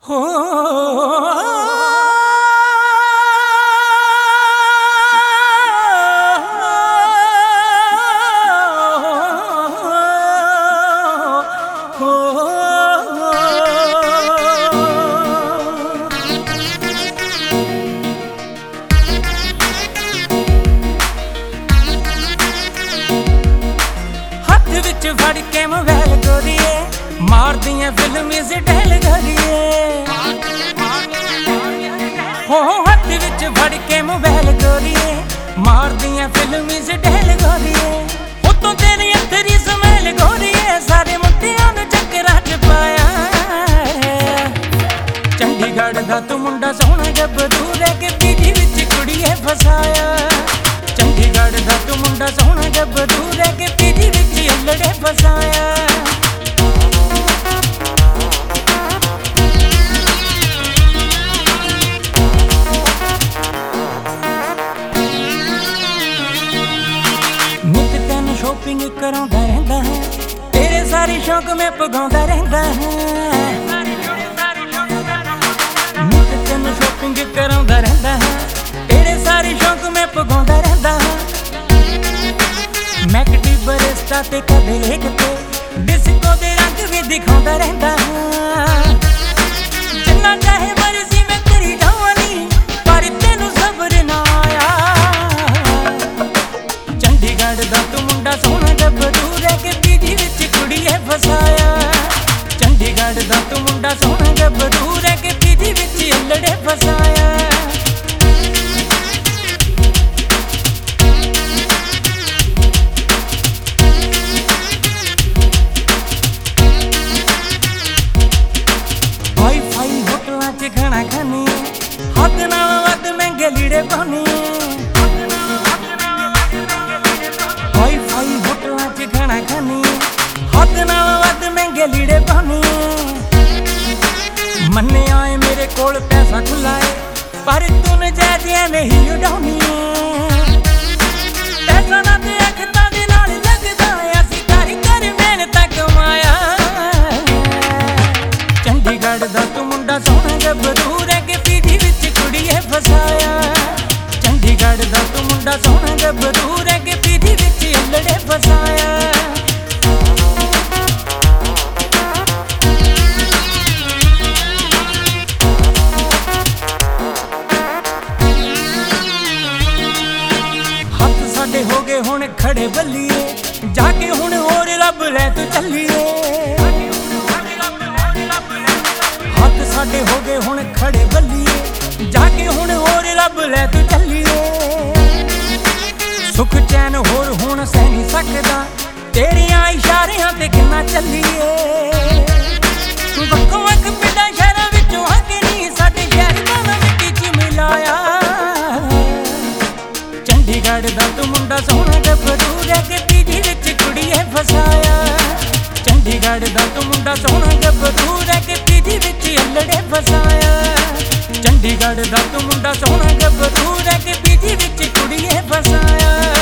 ਹੋ ਫੜ ਕੇ ਮੋਬਾਈਲ ਗੋਰੀਏ ਮਾਰਦੀਆਂ ਫਿਲਮੀ ਸਟਾਈਲ ਗੋਰੀਏ ਹੋ ਹੱਥ ਵਿੱਚ ਫੜ ਕੇ ਮੋਬਾਈਲ ਗੋਰੀਏ ਮਾਰਦੀਆਂ ਫਿਲਮੀ ਸਟਾਈਲ ਗੋਰੀਏ ਉਤੋਂ ਤੇਰੀ ਅੱਖਰੀ ਸਮੈਲ ਗੋਰੀਏ ਸਾਰੇ ਮੁੰਡਿਆਂ ਨੂੰ ਚੱਕਰਾਂ 'ਚ ਪਾਇਆ ਚੰਡੀਗੜ੍ਹ ਦਾ ਤੂੰ ਮੁੰਡਾ ਸੋਹਣਾ ਗੱਭਰੂ ਰਹਿ ਕੇ ਪੀਜੀ ਵਿੱਚ ਕੁੜੀਏ ਫਸਾਇਆ ਚੰਡੀਗੜ੍ਹ ਦਾ ਤੂੰ ਮੁੰਡਾ ਸੋਹਣਾ ਗੱਭਰੂ ਰਹਿ ਕੇ ਪੀਜੀ ਵਿੱਚ ਅਲੜੇ ਫਸਾਇਆ ਨਿਤ ਤੈਨੂੰ ਸ਼ੋਪਿੰਗ ਕਰਾਉਂਦਾ ਰਹਿੰਦਾ ਹੈ ਤੇਰੇ ਸਾਰੇ ਸ਼ੌਕ ਮੈਂ ਪਗਾਉਂਦਾ ਰਹਿੰਦਾ ਹੈ ਨਿਤ ਤੈਨੂੰ ਸ਼ੋਪਿੰਗ ਕਰਾਉਂਦਾ ਰਹਿੰਦਾ ਹੈ ਤੇਰੇ ਸਾਰੇ ਸ਼ੌਕ ਮੈਂ ਪਗਾਉਂਦਾ ਰਹਿੰਦਾ ਹਾਂ ਮੈਕਡੀ ਬਰਸਤਾ ਤੇ ਕਦੇ ਲੇਖ ਤੇ ਡਿਸਕੋ ਦੇ ਰੰਗ ਵੀ ਦਿਖਾਉਂਦਾ ਰਹਿੰਦਾ ਹਾਂ ਜਿੰਨਾ ਚਾਹੇ ਮਰਜ਼ੀ ਮੈਂ ਕਰੀ ਜਾਵਾਂਗੀ ਪਰ ਤੈਨੂੰ ਸਬਰ ਨਾ ਆਇਆ ਚੰਡੀਗੜ੍ਹ ਦਾ ਤੂੰ ਮੁੰਡਾ ਸੋਹਣਾ ਗੱਭਰੂ ਰਹਿ ਕੇ ਪੀਜੀ ਵਿੱਚ ਕੁੜੀਏ ਫਸਾਇਆ ਚੰਡੀਗੜ੍ਹ ਦਾ ਤੂੰ ਮੁੰਡਾ ਸੋਹਣਾ ਗੱਭਰੂ ਰਹਿ ਕੇ ਪੀਜੀ ਵਿੱਚ ਅਲੜੇ ਫਸਾਇਆ ਖਾਣਾ ਖਾਨੀ ਹੱਦ ਨਾਲ ਵੱਧ ਮਹਿੰਗੇ ਲੀੜੇ ਪਾਉਣੀ ਵਾਈਫਾਈ ਹੋਟਲਾਂ 'ਚ ਖਾਣਾ ਖਾਨੀ ਹੱਦ ਨਾਲ ਵੱਧ ਮਹਿੰਗੇ ਲੀੜੇ ਪਾਉਣੀ ਮੰਨਿਆ ਏ ਮੇਰੇ ਕੋਲ ਪੈਸਾ ਖੁੱਲਾ ਏ ਪਰ ਤੂੰ ਨਜਾਇਜ਼ ਨਹੀਂ ਉਡਾਉਣੀ ਪੈਸਾ ਨਾ ਤੇ ਅੱਖਾਂ ਦੇ ਨਾਲ ਲੱਗਦਾ ਅਸੀਂ ਕਰ ਕਰ ਮਿਹਨਤ ਕਮਾਇਆ ਚੰਡੀਗੜ੍ਹ ਦਾ ਤੂੰ ਮੁੰਡਾ ਸੋਹਣਾ ਗੱਭਰੂ ਰਹਿ ਕੇ ਪੀਜੀ ਵਿੱਚ ਕੁੜੀਏ ਫਸਾਇਆ ਚੰਡੀਗੜ੍ਹ ਦਾ ਤੂੰ ਮੁੰਡਾ ਸੋਹਣਾ ਗੱਭਰੂ ਰਹਿ ਕੇ ਪੀਜੀ ਵਿੱਚ ਅਲੜੇ ਫਸਾਇਆ ਹੱਥ ਸਾਡੇ ਹੋ ਗਏ ਹੁਣ ਖੜੇ ਬੱਲੀਏ ਜਾ ਕੇ ਹੁਣ ਹੋਰ ਰੱਬ ਲੈ ਤੂੰ ਚੱਲੀਏ ਸਾਡੇ ਹੋ ਗਏ ਹੁਣ ਖੜੇ ਬੱਲੀਏ ਜਾ ਕੇ ਹੁਣ ਹੋਰ ਰੱਬ ਲੈ ਤੂੰ ਚੱਲੀਏ ਸੁਖ ਚੈਨ ਹੋਰ ਹੁਣ ਸਹਿ ਨਹੀਂ ਸਕਦਾ ਤੇਰੀਆਂ ਇਸ਼ਾਰਿਆਂ ਤੇ ਕਿੰਨਾ ਚੱਲੀਏ ਵੱਖੋ ਵੱਖ ਪਿੰਡਾਂ ਸ਼ਹਿਰਾਂ ਵਿੱਚੋਂ ਆ ਕੇ ਨਹੀਂ ਸਾਡੇ ਸ਼ਹਿਰ ਦਾ ਮਿੱਟੀ 'ਚ ਮਿਲਾਇਆ ਚੰਡੀਗੜ੍ਹ ਦਾ ਤੂੰ ਮੁੰਡਾ ਸੋਹਣਾ ਗੱਭਰੂ ਰਹਿ ਕੇ ਪੀਜੀ ਵਿੱਚ ਕੁੜੀਏ ਫਸਾਇਆ ਚੰਡੀਗੜ੍ਹ ਦਾ ਤੂੰ ਮੁੰਡਾ ਸੋਹਣਾ ਗੱਭਰੂ ਰਹਿ ਕੇ ਪੀਜੀ ਵਿੱਚ ਅਲੜੇ ਫਸਾਇਆ ਚੰਡੀਗੜ੍ਹ ਦਾ ਤੂੰ ਮੁੰਡਾ ਸੋਹਣਾ ਗੱਭਰੂ ਰਹਿ ਕੇ ਪੀਜੀ ਵਿੱਚ ਕੁੜੀਏ ਫਸਾਇਆ